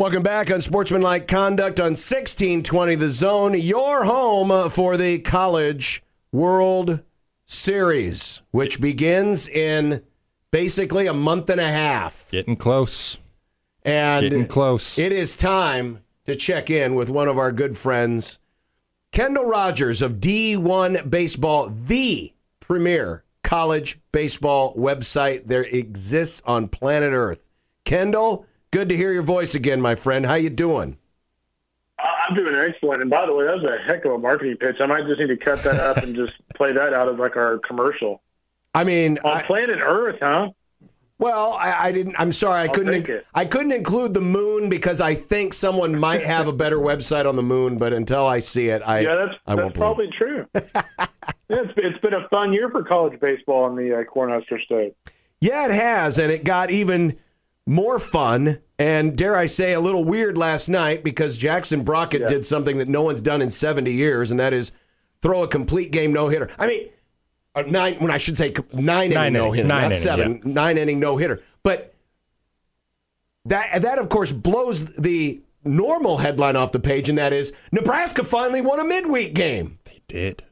Welcome back on Sportsmanlike Conduct on 1620 The Zone, your home for the College World Series, which begins in basically a month and a half. Getting close. And Getting close. It is time to check in with one of our good friends, Kendall Rogers of D1 Baseball, the premier college baseball website there exists on planet Earth. Kendall, good to hear your voice again, my friend. How you doing? I'm doing excellent. And by the way, that was a heck of a marketing pitch. I might just need to cut that up and just play that out as like our commercial. I mean, on planet Earth, huh? Well, I didn't. I'm sorry, I couldn't include the moon because I think someone might have a better website on the moon. But until I see it, I won't probably true. It's been a fun year for college baseball in the Cornhusker State. Yeah, it has, and it got even more fun and, dare I say, a little weird last night because Jackson Brockett did something that no one's done in 70 years, and that is throw a complete game no-hitter. I mean, nine inning no-hitter, not seven. Yeah. 9-inning no-hitter. But that, of course, blows the normal headline off the page, and that is Nebraska finally won a midweek game. They did.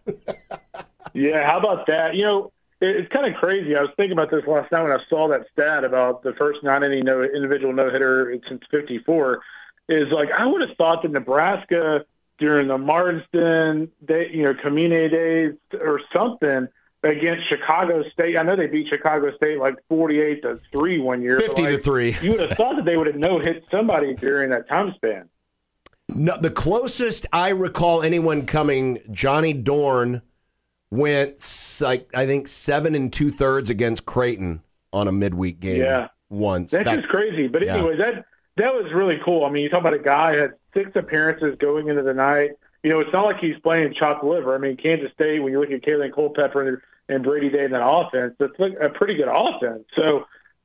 Yeah, how about that? You know, it's kind of crazy. I was thinking about this last night when I saw that stat about the first 9-inning individual no-hitter since 54. Is like I would have thought that Nebraska during the Marsden community days or something against Chicago State. I know they beat Chicago State like 48-3 one year. 50-3. You would have thought that they would have no-hit somebody during that time span. No, the closest I recall anyone coming, Johnny Dorn went I think 7 2/3 against Creighton on a midweek game. Yeah, once. That's just crazy. But anyway, that was really cool. I mean, you talk about a guy who had 6 appearances going into the night. You know, it's not like he's playing chopped liver. I mean, Kansas State, when you look at Kalen Culpepper and Brady Day in that offense, that's a pretty good offense. So,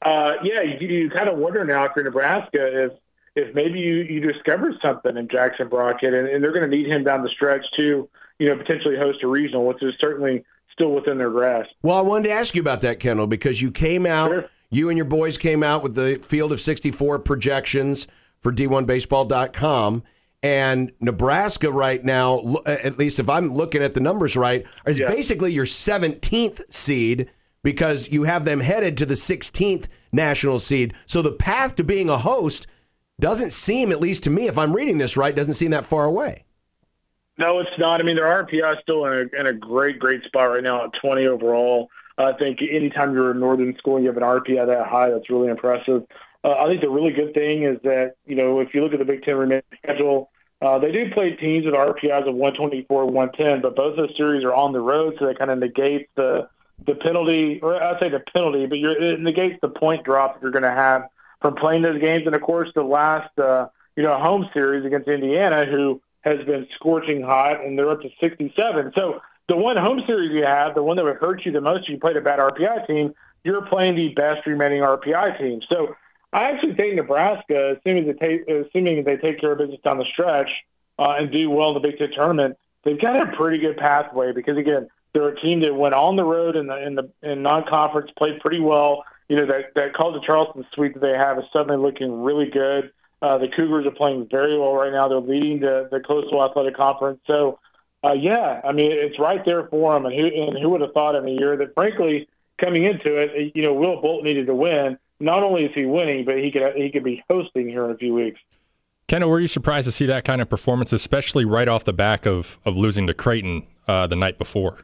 you kind of wonder now if you're Nebraska if maybe you discovered something in Jackson Brockett, and they're going to need him down the stretch too. You know, potentially host a regional, which is certainly still within their grasp. Well, I wanted to ask you about that, Kendall, because you came out, Sure. You and your boys came out with the Field of 64 projections for D1Baseball.com, and Nebraska right now, at least if I'm looking at the numbers right, is basically your 17th seed because you have them headed to the 16th national seed. So the path to being a host doesn't seem, at least to me, if I'm reading this right, doesn't seem that far away. No, it's not. I mean, their RPI is still in a great spot right now at 20 overall. I think anytime you're a northern school and you have an RPI that high, that's really impressive. I think the really good thing is that, you know, if you look at the Big Ten remaining schedule, they do play teams with RPIs of 124, 110, but both those series are on the road, so that kind of negates the penalty, or I'd say the penalty, but it negates the point drop that you're going to have from playing those games. And, of course, the last, home series against Indiana, who has been scorching hot, and they're up to 67. So the one home series you have, the one that would hurt you the most if you played a bad RPI team, you're playing the best remaining RPI team. So I actually think Nebraska, assuming they take care of business down the stretch and do well in the Big Ten tournament, they've got a pretty good pathway because, again, they're a team that went on the road in non-conference, played pretty well. You know, that College of Charleston suite that they have is suddenly looking really good. The Cougars are playing very well right now. They're leading the Coastal Athletic Conference. So, I mean, it's right there for them. And who would have thought in a year that, frankly, coming into it, you know, Will Bolt needed to win. Not only is he winning, but he could be hosting here in a few weeks. Kendall, were you surprised to see that kind of performance, especially right off the back of losing to Creighton the night before?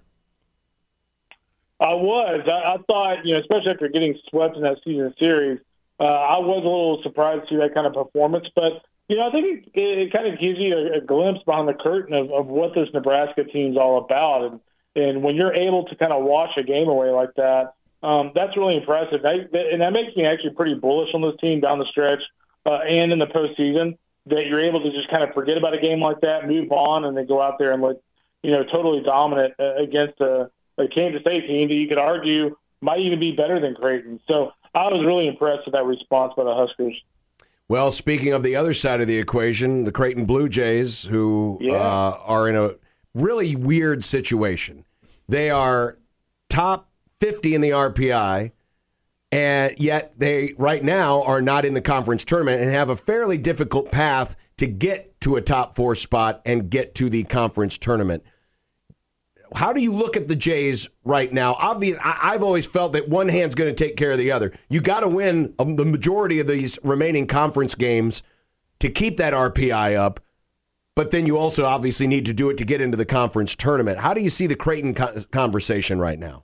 I was. I thought, you know, especially after getting swept in that season series, I was a little surprised to see that kind of performance. But, you know, I think it kind of gives you a glimpse behind the curtain of what this Nebraska team's all about. And when you're able to kind of wash a game away like that, that's really impressive. And that makes me actually pretty bullish on this team down the stretch and in the postseason, that you're able to just kind of forget about a game like that, move on, and then go out there and look, you know, totally dominant against a Kansas State team that you could argue might even be better than Creighton. So I was really impressed with that response by the Huskers. Well, speaking of the other side of the equation, the Creighton Blue Jays, who are in a really weird situation. They are top 50 in the RPI. and yet they right now are not in the conference tournament and have a fairly difficult path to get to a top 4 spot and get to the conference tournament. How do you look at the Jays right now? Obviously, I've always felt that one hand's going to take care of the other. You got to win the majority of these remaining conference games to keep that RPI up, but then you also obviously need to do it to get into the conference tournament. How do you see the Creighton conversation right now?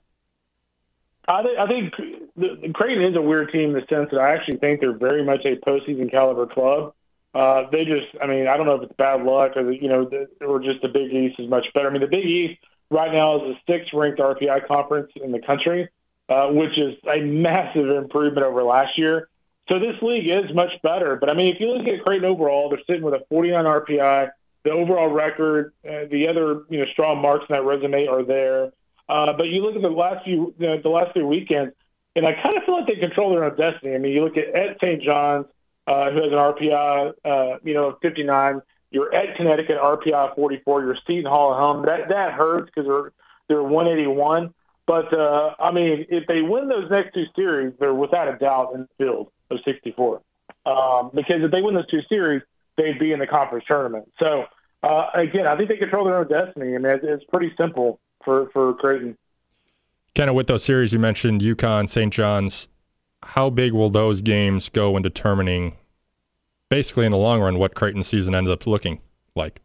I think the Creighton is a weird team in the sense that I actually think they're very much a postseason caliber club. They just, I don't know if it's bad luck or, or just the Big East is much better. The Big East right now is the 6th ranked RPI conference in the country, which is a massive improvement over last year. So this league is much better. But, if you look at Creighton overall, they're sitting with a 49 RPI. The overall record, the other strong marks in that resume are there. But you look at the last 3 weekends, and I kind of feel like they control their own destiny. You look at St. John's, who has an RPI, of 59. You're at Connecticut, RPI 44. You're Seton Hall at home. That hurts because they're 181. But, if they win those next 2 series, they're without a doubt in the field of 64. Because if they win those 2 series, they'd be in the conference tournament. So, again, I think they control their own destiny. It's pretty simple for Creighton. Kind of with those series you mentioned, UConn, St. John's, how big will those games go in determining, basically in the long run, what Creighton's season ends up looking like?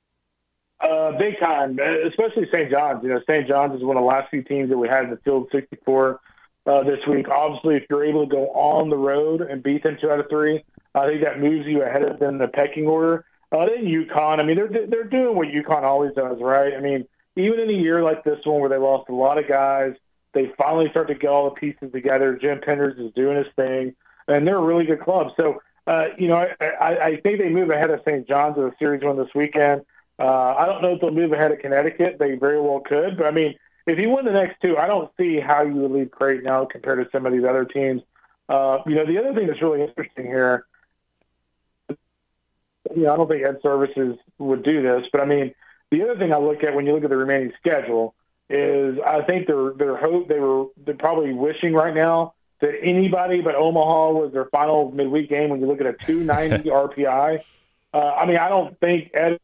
Big time, especially St. John's. St. John's is one of the last few teams that we had in the field 64 this week. Obviously, if you're able to go on the road and beat them 2 out of 3, I think that moves you ahead of them in the pecking order. Then UConn, they're doing what UConn always does, right? Even in a year like this one where they lost a lot of guys, they finally start to get all the pieces together. Jim Penders is doing his thing, and they're a really good club. So, I think they move ahead of St. John's in the series one this weekend. I don't know if they'll move ahead of Connecticut. They very well could. But, if you win the next 2, I don't see how you would leave Creighton out compared to some of these other teams. The other thing that's really interesting here, I don't think Ed Services would do this, but, the other thing I look at when you look at the remaining schedule is I think they're probably wishing right now that anybody but Omaha was their final midweek game when you look at a 290 RPI. I don't think Ed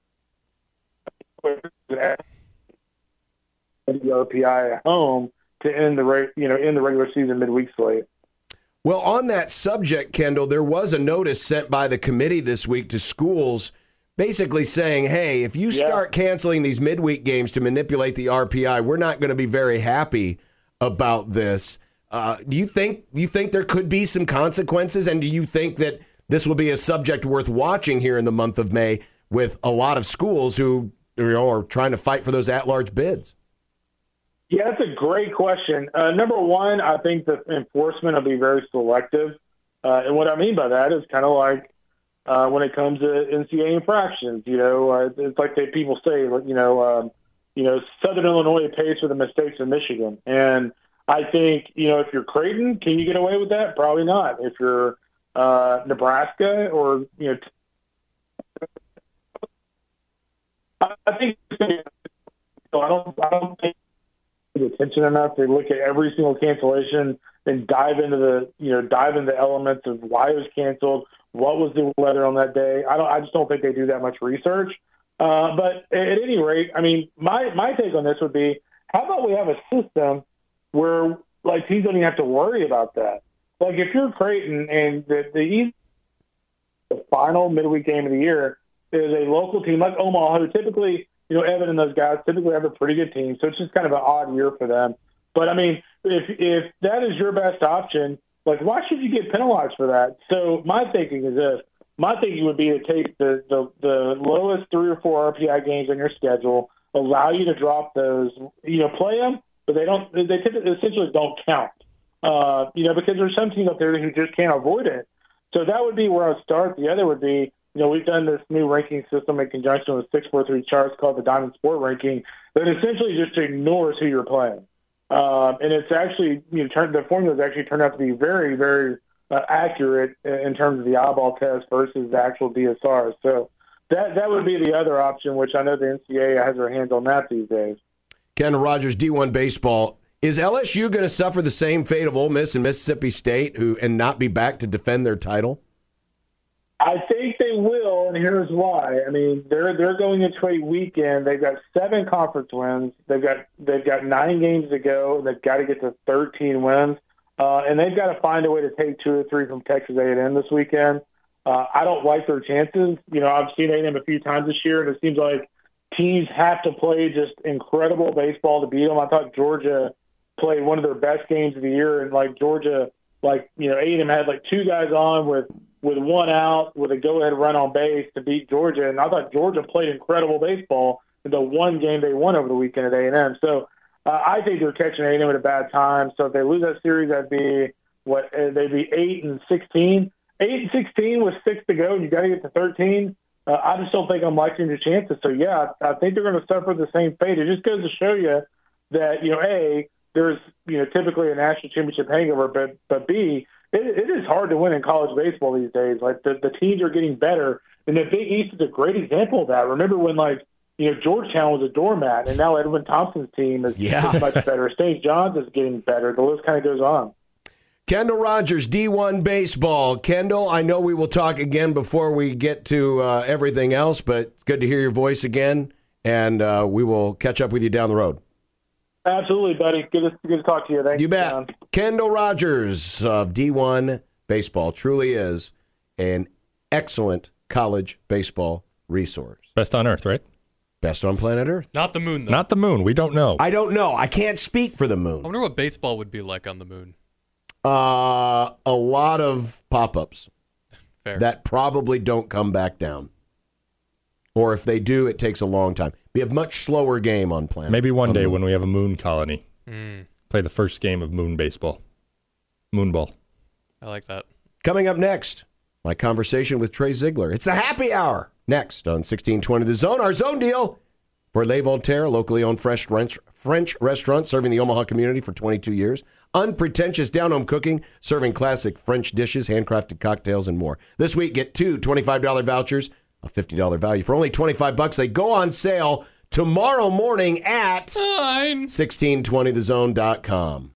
RPI at home to end the regular season midweek slate. Well, on that subject, Kendall, there was a notice sent by the committee this week to schools basically saying, hey, if you start canceling these midweek games to manipulate the RPI, we're not going to be very happy about this. Do you think there could be some consequences, and do you think that this will be a subject worth watching here in the month of May with a lot of schools who are trying to fight for those at-large bids? Yeah, that's a great question. Number one, I think the enforcement will be very selective. And what I mean by that is kind of like when it comes to NCAA infractions. It's like people say, Southern Illinois pays for the mistakes of Michigan. And I think, if you're Creighton, can you get away with that? Probably not. If you're Nebraska or, I think I don't think attention enough to look at every single cancellation and dive into the elements of why it was canceled, what was the weather on that day. I just don't think they do that much research. But at any rate, my take on this would be, how about we have a system where teams don't even have to worry about that. If you're Creighton and the final midweek game of the year is a local team like Omaha, who typically, Evan and those guys typically have a pretty good team, so it's just kind of an odd year for them. But, if that is your best option, why should you get penalized for that? So my thinking is this. My thinking would be to take the lowest 3 or 4 RPI games on your schedule, allow you to drop those, play them, but they essentially don't count, because there's some teams up there who just can't avoid it. So that would be where I would start. The other would be, we've done this new ranking system in conjunction with 643 charts called the Diamond Sport Ranking that essentially just ignores who you're playing. And it's actually, the formula has actually turned out to be very, very accurate in terms of the eyeball test versus the actual DSR. So that would be the other option, which I know the NCAA has their hands on that these days. Ken Rogers, D1 Baseball. Is LSU going to suffer the same fate of Ole Miss and Mississippi State and not be back to defend their title? I think they will, and here's why. I mean, they're going into a weekend. They've got 7 conference wins. They've got 9 games to go, and they've got to get to 13 wins. And they've got to find a way to take 2 or 3 from Texas A&M this weekend. I don't like their chances. I've seen A&M a few times this year, and it seems like teams have to play just incredible baseball to beat them. I thought Georgia played one of their best games of the year, and Georgia, A&M had 2 guys on with 1 out with a go-ahead run on base to beat Georgia. And I thought Georgia played incredible baseball in the one game they won over the weekend at A&M. So I think they're catching A&M at a bad time. So if they lose that series, they'd be 8-16. 8-16 with 6 to go, and you got to get to 13. I just don't think I'm liking your chances. So, yeah, I think they're going to suffer the same fate. It just goes to show you that, A, there's, typically a national championship hangover, but B, it is hard to win in college baseball these days. The teams are getting better, and the Big East is a great example of that. Remember when Georgetown was a doormat, and now Edwin Thompson's team is much better. St. John's is getting better. The list kind of goes on. Kendall Rogers, D1 Baseball. Kendall, I know we will talk again before we get to everything else, but it's good to hear your voice again, and we will catch up with you down the road. Absolutely, buddy. Good to talk to you. Thanks. You bet. Kendall Rogers of D1 Baseball truly is an excellent college baseball resource. Best on earth, right? Best on planet Earth. Not the moon, though. Not the moon. We don't know. I don't know. I can't speak for the moon. I wonder what baseball would be like on the moon. A lot of pop-ups Fair. that probably don't come back down. Or if they do, it takes a long time. Be a much slower game on planet. Maybe one day when we have a moon colony, play the first game of moon baseball. Moonball. I like that. Coming up next, my conversation with Trey Ziegler. It's the happy hour. Next on 1620 The Zone, our Zone Deal for Le Voltaire, locally owned French restaurant serving the Omaha community for 22 years. Unpretentious down-home cooking, serving classic French dishes, handcrafted cocktails, and more. This week, get 2 $25 vouchers, a $50 value for only $25. They go on sale tomorrow morning at 1620thezone.com.